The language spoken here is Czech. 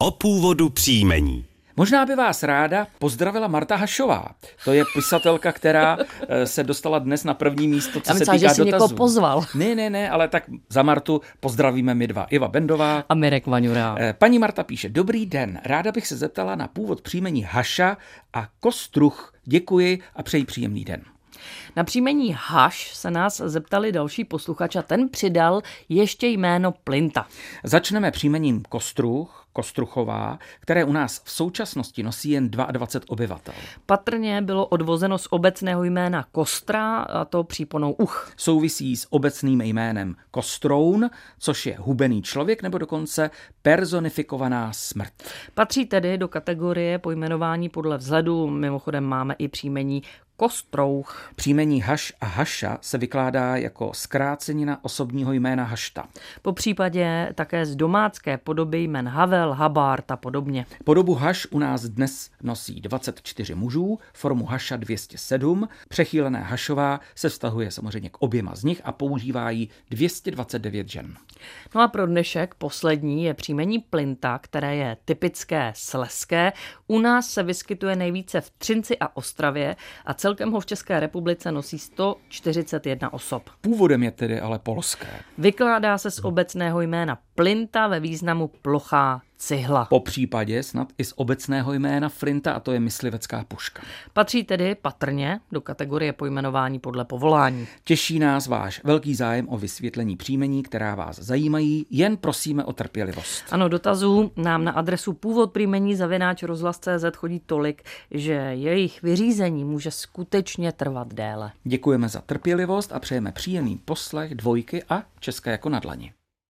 o původu příjmení. Možná by vás ráda pozdravila Marta Hašová. To je pisatelka, která se dostala dnes na první místo, co se týká že jsi dotazů. někoho pozval. Ne, ale tak za Martu pozdravíme my dva. Iva Bendová a Mirek Vaňura. Paní Marta píše: Dobrý den, ráda bych se zeptala na původ příjmení Haša a Kostruh. Děkuji a přeji příjemný den. Na příjmení Haš se nás zeptali další posluchač a ten přidal ještě jméno Plinta. Začneme příjmením Kostruchová, které u nás v současnosti nosí jen 22 obyvatel. Patrně bylo odvozeno z obecného jména Kostra, a to příponou uch. Souvisí s obecným jménem Kostroun, což je hubený člověk nebo dokonce personifikovaná smrt. Patří tedy do kategorie pojmenování podle vzhledu, mimochodem máme i příjmení Kostrouch. Příjmení Haš a Haša se vykládá jako zkrácenina osobního jména Hašta. Po případě také z domácké podoby jmen Havel, Habárt a podobně. Podobu Haš u nás dnes nosí 24 mužů, formu Haša 207. Přechýlené Hašová se vztahuje samozřejmě k oběma z nich a používá ji 229 žen. No a pro dnešek poslední je příjmení Plinta, které je typické slezské. U nás se vyskytuje nejvíce v Třinci a Ostravě a celkem ho v České republice nosí 141 osob. Původem je tedy ale polské. Vykládá se z obecného jména Plinta ve významu plochá cihla. Po případě snad i z obecného jména Flinta, a to je myslivecká puška. Patří tedy patrně do kategorie pojmenování podle povolání. Těší nás váš velký zájem o vysvětlení příjmení, která vás zajímají, jen prosíme o trpělivost. Ano, dotazů nám na adresu původpříjmení@rozhlas.cz chodí tolik, že jejich vyřízení může skutečně trvat déle. Děkujeme za trpělivost a přejeme příjemný poslech Dvojky a České jako na dlani.